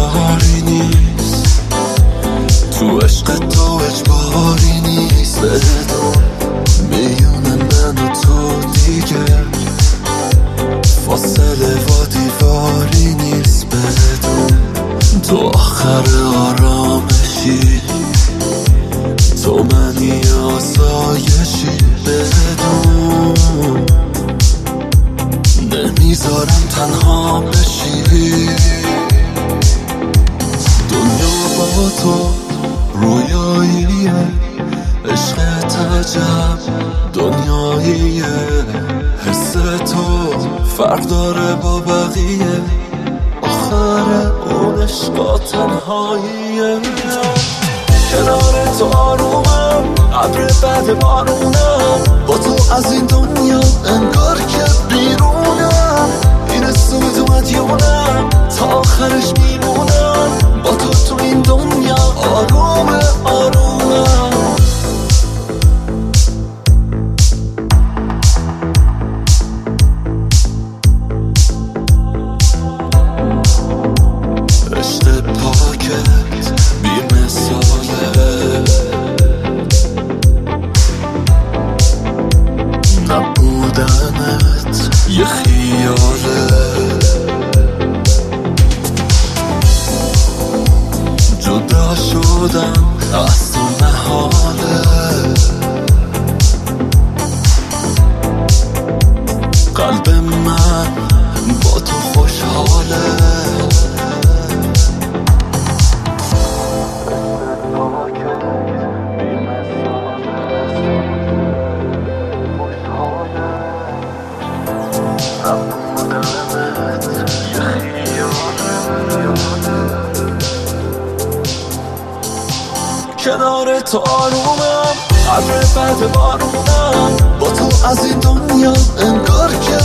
کاری نیست، تو عشق تو اجباری نیست. بدون میون من و تو دیگه فاصله و دیواری نیست. بدون تو آخر آرامشی، تو منی آسایشی. بدون نمیذارم تنها بشی. دنیا با تو رویاییه، عشق عجب دنیاییه. حس تو فرق داره با بقیه، آخر اون عشقا تنهاییه. کنار تو آرومم، ابر بعد بارونم، با تو از این دنیا انگار که بیرونم. این سود و مدیونم، تا آخرش میمونم، با تو تو این دنیا آروم آرومم. عشق پاکت بی مثاله، نبودنت یه خیاله. جدا شدم از تو محاله، قلب من با تو خوشحاله. کنار تو آرومم، ابر بعد بارونم، با تو از این دنیا انگار که